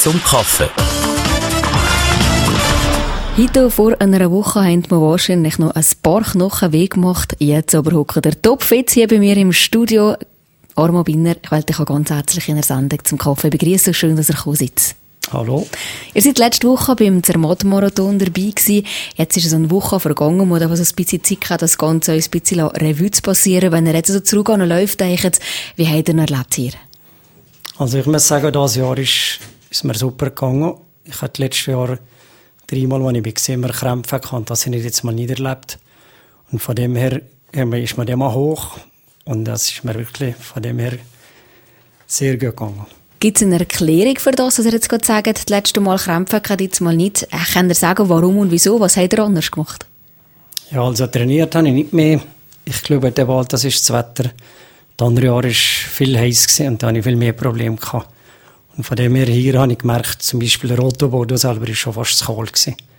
zum Kaffee. Heute vor einer Woche haben wir wahrscheinlich noch ein paar Knochen Weg gemacht. Jetzt aber hockt der Topfit hier bei mir im Studio. Armo Binner, ich wollte dich auch ganz herzlich in der Sendung zum Kaffee begrüßen. Schön, dass ihr gekommen seid. Hallo. Ihr seid letzte Woche beim Zermatt-Marathon dabei gewesen. Jetzt ist es eine Woche vergangen, wo was ein bisschen Zeit hat, das Ganze ein bisschen Revue zu passieren. Wenn ihr jetzt so zurück an läuft, denkt, wie habt ihr noch erlebt hier? Also ich muss sagen, dieses Jahr ist mir super gegangen. Ich hatte letztes Jahr 3-mal, als ich war, immer Krämpfe gehabt. Das habe ich jetzt mal nicht erlebt. Und von dem her ist mir immer hoch. Und das ist mir wirklich von dem her sehr gut gegangen. Gibt es eine Erklärung für das, was ihr jetzt gerade sagt, das letzte Mal Krämpfe gehabt, jetzt mal nicht? Könnt ihr sagen, warum und wieso? Was habt ihr anders gemacht? Ja, also trainiert habe ich nicht mehr. Ich glaube, das ist das Wetter. Das andere Jahr war viel heiß und da hatte ich viel mehr Probleme gehabt. Und von dem her hier habe ich gemerkt, zum Beispiel der Autobodo selber war schon fast zu kalt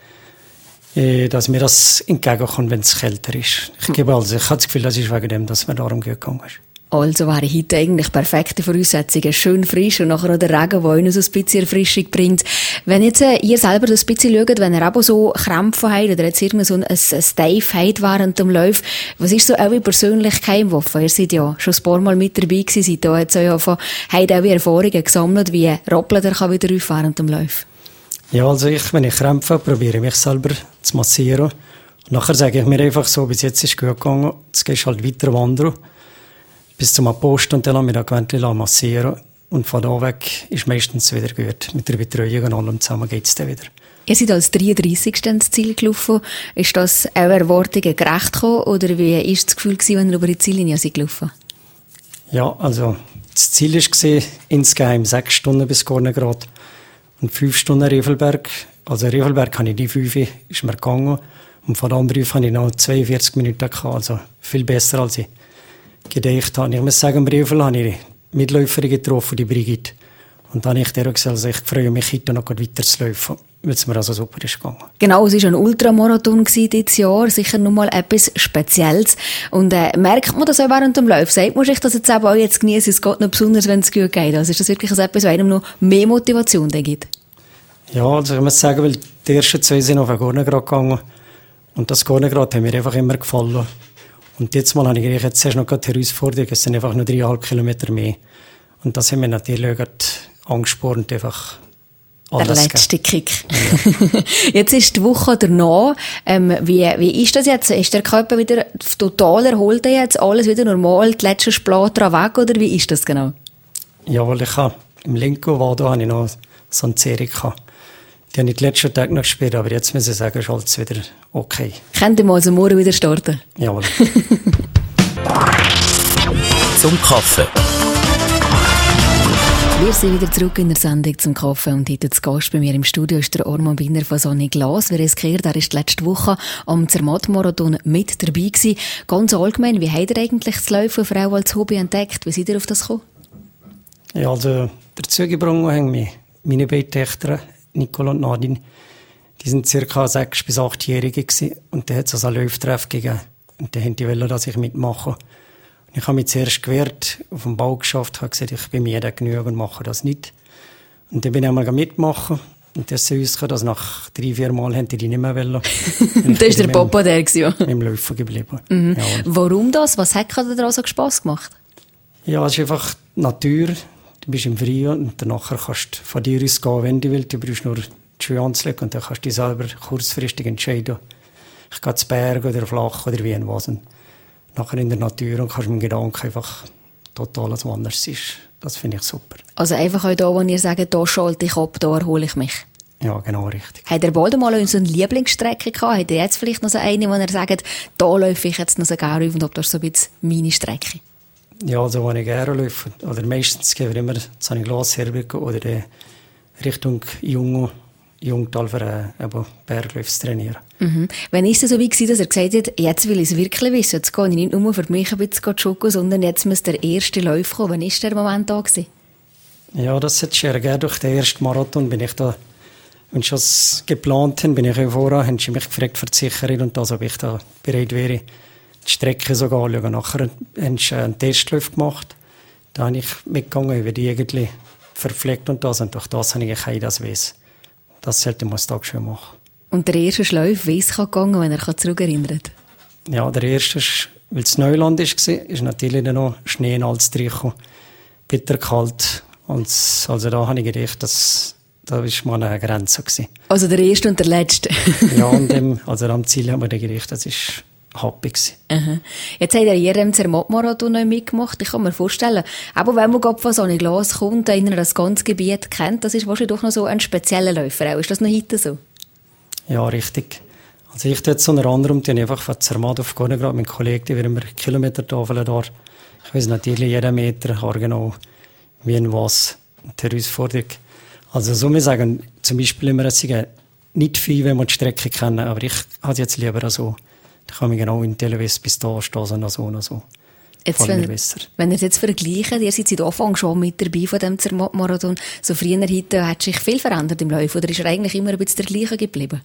gewesen. Dass mir das entgegenkommt, wenn es kälter ist. Ich habe das Gefühl, das ist wegen dem, dass mir darum gut gegangen ist. Also wäre heute eigentlich perfekte Voraussetzungen. Schön frisch und nachher auch der Regen, der euch so ein bisschen Erfrischung bringt. Wenn jetzt ihr selber das ein bisschen schaut, wenn ihr eben so Krämpfe habt oder jetzt irgendwie so ein Steif habt während dem Lauf, was ist so eure persönliche Geheimwaffe? Ihr seid ja schon ein paar Mal mit dabei gewesen, seid da jetzt habt auch Erfahrungen gesammelt, wie rappelt ihr wieder auf während dem Lauf? Ja, also wenn ich Krämpfe habe, probiere ich mich selber zu massieren. Und nachher sage ich mir einfach so, bis jetzt ist es gut gegangen, jetzt gehst du halt weiter wandern. Bis zum Post und dann mit der Gewändchen massieren. Und von da weg ist meistens wieder gut. Mit der Betreuung und allem zusammen geht es dann wieder. Ihr seid als 33. ins Ziel gelaufen. Ist das euren Erwartungen gerecht gekommen? Oder wie war das Gefühl, wenn ihr über die Ziellinie gelaufen seid? Ja, also das Ziel war insgeheim 6 Stunden bis Gornegrad und 5 Stunden Riefelberg. Also Riefelberg habe ich die 5, ist mir gegangen. Und von dem Brief habe ich noch 42 Minuten gehabt. Also viel besser als ich gedacht habe. Ich muss sagen, im Riefel habe ich Mitläuferin getroffen, die Brigitte. Und dann habe ich der gesagt, also ich freue mich, heute noch weiter zu laufen, weil es mir also super ist gegangen. Genau, es war ein Ultramarathon dieses Jahr, sicher nochmal etwas Spezielles. Und merkt man das auch während dem Lauf? Sagt man sich das jetzt auch jetzt genießen, es geht noch besonders, wenn es gut geht? Also ist das wirklich etwas, was einem noch mehr Motivation gibt? Ja, also ich muss sagen, weil die ersten 2 sind auf den Gornegrad gegangen. Und das Gornegrad hat mir einfach immer gefallen. Und jetzt mal habe ich jetzt erst noch die Herausforderung, es sind einfach nur 3,5 Kilometer mehr. Und das haben wir natürlich angespornt, einfach alles. Der letzte Kick. Ja. Jetzt ist die Woche danach. Wie ist das jetzt? Ist der Körper wieder total erholt jetzt? Alles wieder normal? Die letzte Splat dran weg? Oder wie ist das genau? Ja, weil ich habe im linken Wado habe ich noch so eine Serie gehabt. Die habe ich die letzten Tage noch gespielt, aber jetzt muss ich sagen, ist alles wieder okay. Könnt ihr mal so morgen wieder starten? Jawohl. Zum Kaffee. Wir sind wieder zurück in der Sendung zum Kaffee und heute zu Gast bei mir im Studio ist der Armo Binner von Sonny Glas. Wer es gehört, er ist letzte Woche am Zermatt-Marathon mit dabei gewesen. Ganz allgemein, wie habt ihr eigentlich das Laufen vor allem als Hobby entdeckt? Wie seid ihr auf das gekommen? Ja, also dazu gebracht haben mich meine beiden Töchter, Nicole und Nadine, die sind ca. 6- bis 8-Jährige gewesen. Und da hat es also einen Lauftreff gegeben. Und da wollten die, dass ich mitmache. Und ich habe mich zuerst gewehrt, auf dem Bau geschafft, habe gesagt, ich bin mir da genug und mache das nicht. Und dann bin ich einmal mitmachen. Und das ist uns dass nach 3-4 Mal haben die nicht mehr wollen. Und da ist der Papa der gewesen. Mit dem Laufen geblieben. Mhm. Ja. Warum das? Was hat dir so Spass gemacht? Ja, es ist einfach die Natur. Du bist im Freien und danach kannst du von dir aus gehen, wenn du willst. Du brauchst nur die Schuhe anzulegen und dann kannst du dich selber kurzfristig entscheiden. Ich gehe zu Berg oder flach oder wie ein was. Und nachher in der Natur und kannst mit dem Gedanken einfach total was anderes sein. Das finde ich super. Also einfach auch da, wo ihr sagt, da schalte ich ab, da erhole ich mich. Ja, genau, richtig. Habt ihr bald mal so eine Lieblingsstrecke gehabt? Habt ihr jetzt vielleicht noch so eine, wo ihr sagt, da laufe ich jetzt noch so gerne auf und ob das so ein bisschen meine Strecke? Ja, also wenn ich gerne laufe, oder meistens gehen wir immer zu einem Glas Herberg oder Richtung Jungtal für Bergläufe zu trainieren. Mhm. Wann ist es so wie gewesen, dass er gesagt hat, jetzt will ich es wirklich wissen, jetzt gehe ich nicht nur für mich ein bisschen joggen, sondern jetzt muss der erste Lauf kommen. Wann war der Moment da gewesen? Ja, das hat schon gegeben. Durch den ersten Marathon bin ich da, wenn ich das geplant habe, bin ich auch vorher, haben sie mich gefragt für die Sicherheit und das, ob ich da bereit wäre, die Strecke sogar anschauen. Nachher haben sie einen Testlauf gemacht. Da habe ich mitgegangen, über die irgendwie verpflegt und das. Und durch das habe ich kein das Weiss. Das sollte man Tag schön machen. Und der erste Schleif, wie es gegangen, wenn er zurückerinnert? Ja, der erste, weil es Neuland war, ist natürlich dann noch Schnee in alles reingekommen. Bitterkalt. Und also da habe ich gedacht, da war mal eine Grenze gewesen. Also der erste und der letzte? Ja, und am Ziel haben wir dann gedacht, das ist happy gewesen. Aha. Jetzt hat er hier im Zermatt-Marathon noch mitgemacht. Ich kann mir vorstellen, aber wenn man gerade von Sonneglas kommt, einer das ganze Gebiet kennt, das ist wahrscheinlich doch noch so ein spezieller Läufer. Auch. Ist das noch heute so? Ja, richtig. Also ich tue jetzt unter anderem einfach von Zermatt auf Gornegrad, mein Kollege, die wir Kilometertafeln da. Ich weiss natürlich jeden Meter genau, wie und was die Herausforderung. Also so wir sagen, zum Beispiel immer nicht viel, wenn wir die Strecke kennen, aber ich habe es jetzt lieber so. Da kann man genau in Telewis bis da stehen, noch so. Jetzt, wenn ihr es jetzt vergleicht, ihr seid seit Anfang schon mit dabei von dem Zermatt-Marathon, so früher heute hat sich viel verändert im Lauf, oder ist er eigentlich immer ein bisschen der gleiche geblieben?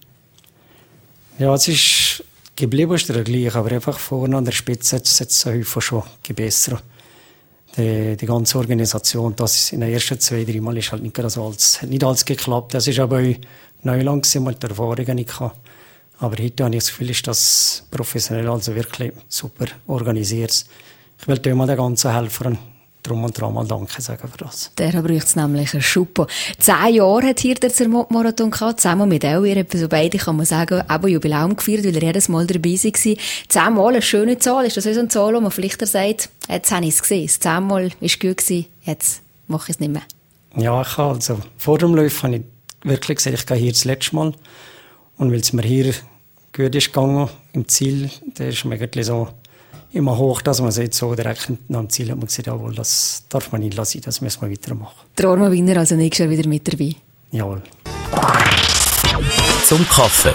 Ja, es ist geblieben, ist der gleiche, aber einfach vorne an der Spitze hat es jetzt häufig schon gebessert. Die ganze Organisation, das in den ersten 2-3 Mal ist halt nicht alles geklappt. Das ist aber auch Neuland gewesen, mal die Erfahrungen nicht gehabt. Aber heute habe ich das Gefühl, ist das professionell, also wirklich super organisiert. Ich will dir mal den ganzen Helfern drum und dran mal Danke sagen für das. Der braucht es nämlich einen Schuppo. 10 Jahre hat hier der Zermatt-Marathon gehabt, zusammen mit auch. Ihr habt so beide, kann man sagen, eben Jubiläum gefeiert, weil er jedes Mal dabei war. 10 Mal eine schöne Zahl. Ist das so eine Zahl, wo man vielleicht sagt, jetzt habe ich es gesehen. 10 Mal war gut gewesen, jetzt mache ich es nicht mehr. Ja, vor dem Lauf habe ich wirklich gesagt, ich gehe hier das letzte Mal. Und weil es mir hier gut ist gegangen, im Ziel, da ist man irgendwie so immer hoch, dass man sagt, so direkt nach dem Ziel hat man gesagt, jawohl, das darf man nicht lassen, das müssen wir weitermachen. Der Armin Winner also nächstes Jahr wieder mit dabei? Jawohl. Zum Kaffee.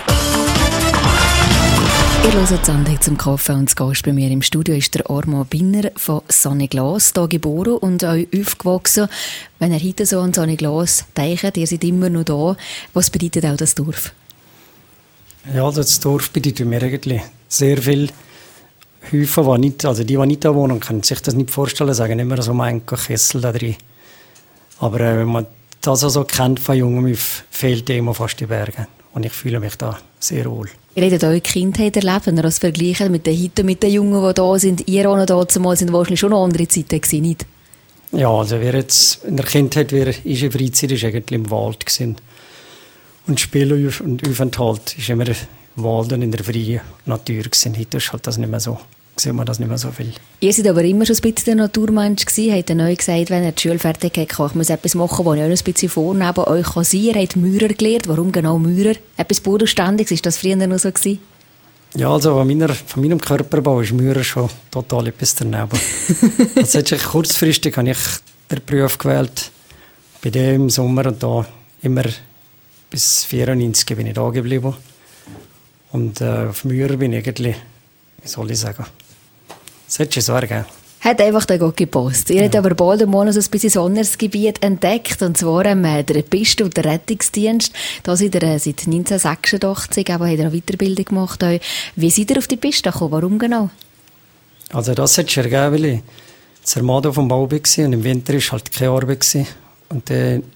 Ihr hört die Sendung zum Kaffee und das Gast bei mir im Studio ist der Armin Winner von Sonneglas, hier geboren und auch aufgewachsen. Wenn ihr heute so an Sonneglas denkt, ihr seid immer noch da, was bedeutet auch das Dorf? Ja, also das Dorf bedeutet mir eigentlich sehr viel. Häufen, die nicht da wohnen, können sich das nicht vorstellen, sagen immer so ein Kessel da drin. Aber wenn man das so kennt von Jungen, fehlt immer fast die Berge. Und ich fühle mich da sehr wohl. Ihr habt eure Kindheit erlebt, wenn ihr das vergleicht mit den heute, mit den Jungen, die da sind. Ihr auch noch da zumal sind wahrscheinlich schon noch andere Zeiten gewesen, nicht? Ja, also wir jetzt in der Kindheit, unsere Freizeit war eigentlich im Wald gewesen. Und Spiel und Aufenthalt ist immer im Wald und in der freien Natur gewesen. Heute ist halt das nicht mehr so. Sieht man das nicht mehr so viel. Ihr seid aber immer schon ein bisschen der Naturmensch gewesen. Habt ihr neu gesagt, wenn ihr die Schule fertig habt, ich muss etwas machen, was ich auch ein bisschen vorne neben euch sein kann. Ihr habt Maurer gelernt. Warum genau Maurer? Etwas Bodenständiges. Ist das früher noch so gewesen? Ja, also von meinem Körperbau ist Maurer schon total etwas daneben. Also kurzfristig habe ich den Beruf gewählt. Bei dem im Sommer und da immer bis 94 bin ich da geblieben. Und auf Maurer bin ich irgendwie, wie soll ich sagen, das hätte schon so ergeben. Hat einfach dann gut gepasst. Ihr habt aber bald einmal so ein bisschen sonderes Gebiet entdeckt, und zwar der Piste- und der Rettungsdienst. Da seid ihr seit 1986, aber habt ihr eine Weiterbildung gemacht. Wie seid ihr auf die Piste gekommen? Warum genau? Also das hat sich ergeben, weil ich Zermatt auf dem Bau war und im Winter war halt keine Arbeit. Und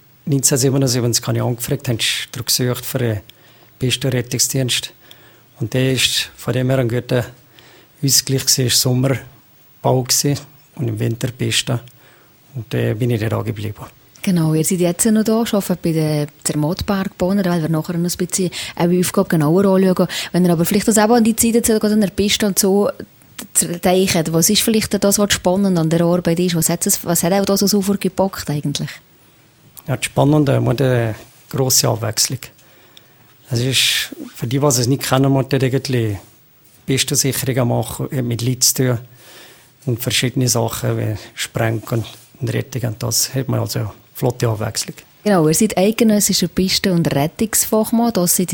1977 habe ich angefragt, haben sie gesucht für einen Piste- und Rettungsdienst. Und der ist von dem her ein guter Ausgleich gewesen, war Sommerbau gewesen, und im Winter Piste. Und da bin ich da geblieben. Genau, ihr seid jetzt noch da, arbeitet bei den Zermattbergbahnen, weil wir nachher noch ein bisschen eine Aufgabe genauer anschauen. Wenn ihr aber vielleicht das auch an die Zeit gerade an der Piste und so denkt, was ist vielleicht das, was spannend an der Arbeit ist? Was hat auch da so sofort gepackt eigentlich? Ja, das Spannende ist eine grosse Abwechslung. Es ist, für die, die es nicht kennen, man irgendwie Pistensicherungen machen, mit Leuten zu tun und verschiedene Sachen wie Sprengen und Rettung. Das hat man also flotte Abwechslung. Genau, ihr seid eidgenössischer Pisten- und Rettungsfachmann, das seit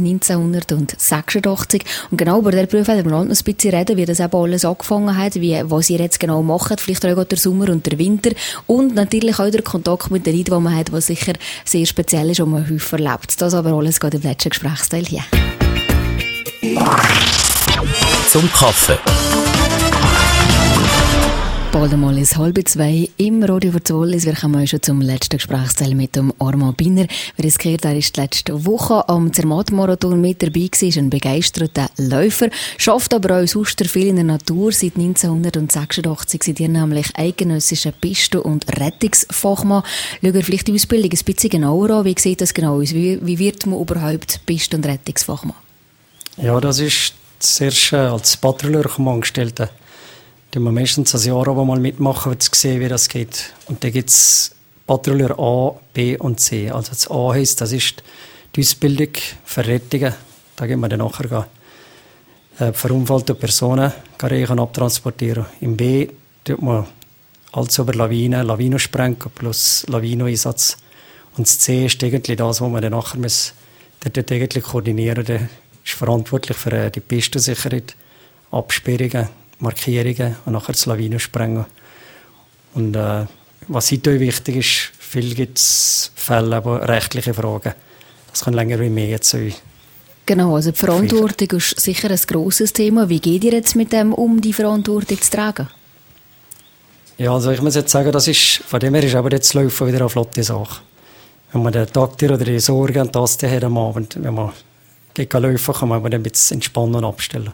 1986. Und genau über diesen Beruf werden wir noch ein bisschen reden, wie das eben alles angefangen hat, was ihr jetzt genau macht, vielleicht auch der Sommer und der Winter. Und natürlich auch der Kontakt mit den Leuten, die man hat, was sicher sehr speziell ist und man häufig erlebt. Das aber alles geht im letzten Gesprächsteil hier. Zum Kaffee. bald einmal ist 1:30 im Radio für Wallis. Wir kommen schon zum letzten Gesprächsteil mit dem Armand Binner. Wer es gehört, er ist letzte Woche am Zermatt-Marathon mit dabei gewesen, ist ein begeisterter Läufer, schafft aber auch sonst viel in der Natur. Seit 1986 seid ihr nämlich eidgenössischer Pisten- und Rettungsfachmann. Schaut ihr vielleicht die Ausbildung ein bisschen genauer an? Wie sieht das genau aus? Wie wird man überhaupt Pisten- und Rettungsfachmann? Ja, das ist zuerst als Patrouilleur angestellt. Die man meistens ein Jahr aber mal mitmachen, um zu sehen, wie das geht. Und dann gibt es Patrouilleur A, B und C. Also das A heisst, das ist die Ausbildung für Rettungen. Da gehen wir dann nachher verunfallte Personen retten, abtransportieren. Im B tut man alles über Lawinen, Lawinensprengen plus Lawineneinsatz. Und das C ist eigentlich das, was man dann nachher eigentlich koordinieren muss. Der ist verantwortlich für die Pistensicherheit, Absperrungen, Markierungen und nachher das Lawinensprengen. Und was heute wichtig ist, viel gibt es Fälle, aber rechtliche Fragen. Das kann länger wie mehr sein. Genau, also die Verantwortung ist sicher ein grosses Thema. Wie geht ihr jetzt mit dem um, die Verantwortung zu tragen? Ja, also ich muss jetzt sagen, von dem her ist aber jetzt Laufen wieder eine flotte Sache. Wenn man den Taktier oder die Sorge und das hat am Abend, wenn man gegen Laufen kann man dann ein bisschen entspannen und abstellen.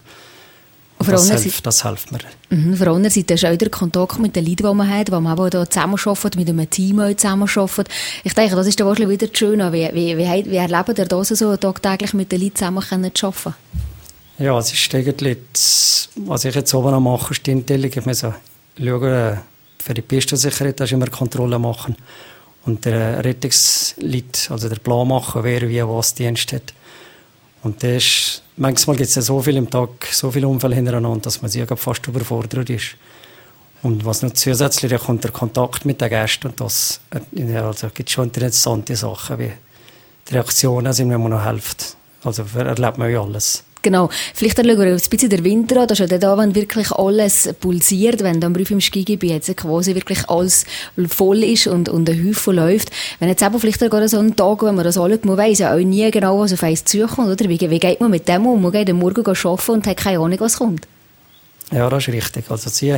Das hilft mir. Auf der anderen Seite ist auch der Kontakt mit den Leuten, die man hat, wo man auch hier zusammenarbeitet, mit einem Team zusammenarbeitet. Ich denke, das ist dann wahrscheinlich wieder schön. Wie erlebt ihr das so, tagtäglich mit den Leuten zusammen zu arbeiten? Ja, es ist eigentlich, was ich jetzt oben mache, ist die Intelligenz. Ich muss schauen, für die Pistensicherheit immer Kontrolle machen. Und der Rettungsleute, also der Plan machen, wer wie was Dienst hat. Und manchmal gibt es ja so viel im Tag, so viele Unfälle hintereinander, dass man sich fast überfordert ist. Und was noch zusätzlich, da kommt der Kontakt mit den Gästen und das, also gibt schon interessante Sachen, wie die Reaktionen sind, wenn man noch hilft. Also erlebt man ja alles. Genau. Vielleicht schauen wir ein bisschen den Winter an. Das ist ja da, wenn wirklich alles pulsiert, wenn dann im Skigebiet jetzt quasi wirklich alles voll ist und ein Haufen läuft. Wenn jetzt aber vielleicht gerade so einen Tag, wenn man das anschaut, man weiss ja auch nie genau, was auf eins zukommt, oder? Wie geht man mit dem um? Man geht am Morgen arbeiten und hat keine Ahnung, was kommt. Ja, das ist richtig. Also sie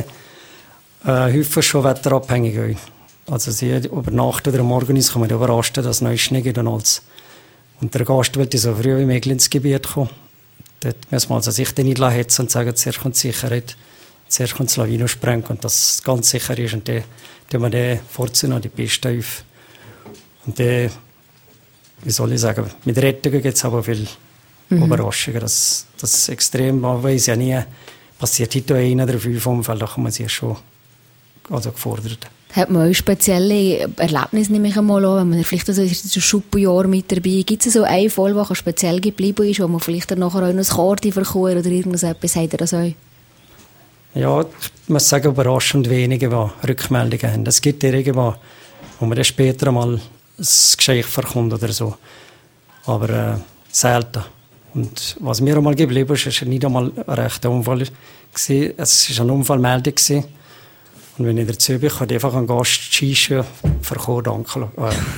Haufen schon wetterabhängig. Also sie übernachten oder am Morgen kann man überraschen, dass es neu Schnee gibt und alles. Und der Gast will so früh wie möglich ins Gebiet kommen. Dort müssen wir also sich dann nicht hetzen und sagen, zuerst kommt die Sicherheit, zuerst kommt das Lawinensprengen und das ganz sicher ist. Und dann tun wir den vorziehen an die Piste auf. Und dann, wie soll ich sagen, mit Rettungen gibt es aber viele Überraschungen. Das ist extrem, man weiß ja nie, passiert heute einer oder 5 Unfälle, da kann man sich schon gefordert. Hat man auch spezielle Erlebnisse, nehme ich einmal an, wenn man vielleicht so Schuppenjahr mit dabei ist? Gibt es so einen Fall, der speziell geblieben ist, wo man vielleicht dann nachher auch noch eine Karte verkauft oder irgendetwas? Habt ihr das auch? Ja, ich muss sagen, überraschend wenige, die Rückmeldungen haben. Es gibt irgendwo, wo man dann später mal ein Geschenk verkommt oder so. Aber selten. Und was mir einmal geblieben ist, ist nicht einmal ein rechter Unfall. Es war eine Unfallmeldung. Und wenn ich dazu bin, kann ich einfach einen Gast Skischuhe verkaufen, anken.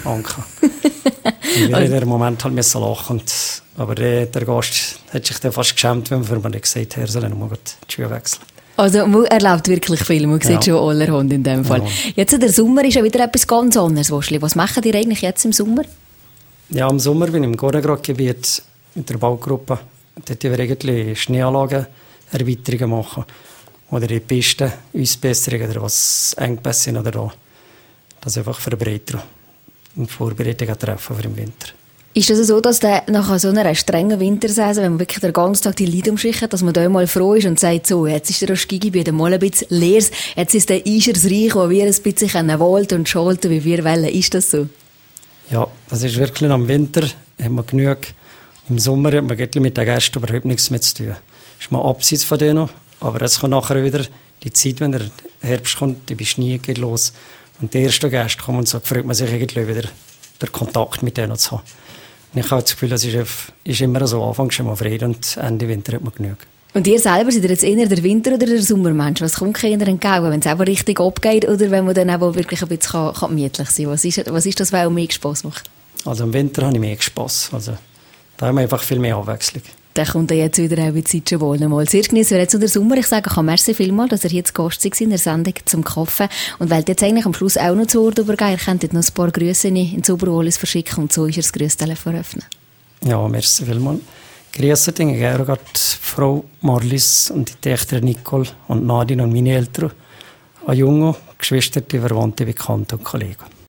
Und wir in dem Moment halt müssen lachen. Aber der Gast hat sich dann fast geschämt, wenn wir mir gesagt haben, er soll nur die Schuhe wechseln. Also man erlebt wirklich viel, man sieht schon allerhand in dem Fall. Ja. Jetzt der Sommer ist ja wieder etwas ganz anderes. Was macht ihr eigentlich jetzt im Sommer? Ja, im Sommer bin ich im Gornegrad-Gebiet mit der Baugruppe. Dort wir eigentlich Schneeanlagen-Erweiterungen machen. Oder die Pisten Ausbesserungen oder was Engpässe sind oder da. Das einfach verbreitern und Vorbereitungen treffen für den Winter. Ist das so, dass nach so einer strengen Wintersaison, wenn man wirklich den ganzen Tag die Leute umschickt, dass man da mal froh ist und sagt, so, jetzt ist das Skigebiet mal ein bisschen leer, jetzt ist der Eischersreich, wo wir ein bisschen walten und schalten, wie wir wollen. Ist das so? Ja, das ist wirklich am Winter haben wir genug. Im Sommer hat man mit den Gästen überhaupt nichts mehr zu tun. Ist man abseits von denen. Aber es kommt nachher wieder die Zeit, wenn der Herbst kommt, die Schnee geht los. Und die ersten Gäste kommen und so freut man sich irgendwie wieder, den Kontakt mit denen zu haben. Und ich habe das Gefühl, es ist immer so, Anfang schon mal Freude und Ende Winter hat man genug. Und ihr selber, seid ihr jetzt eher der Winter- oder der Sommermensch? Was kommt eher entgegen, wenn es einfach richtig abgeht oder wenn man dann auch wirklich ein bisschen gemütlich sein kann? Was ist das, was auch mehr Spass macht? Also im Winter habe ich mehr Spass. Also, da haben wir einfach viel mehr Abwechslung. der kommt dann jetzt wieder auch in die Zeit schon wohl mal. Sehr genießen wir jetzt noch den Sommer. Ich sage auch merci vielmals, dass ihr hier zu Gast seid in der Sendung zum Kaffee. Und wollt jetzt eigentlich am Schluss auch noch zu Wort übergehen. Ihr könnt noch ein paar Grüße ins Oberwallis verschicken und so ist das Grüßtelefon öffnen. Ja, merci vielmals. Grüße dich, gerne gerade Frau Marlies und die Töchter Nicole und Nadine und meine Eltern, an Junge, Geschwister, Verwandte, Bekannte und Kollegen.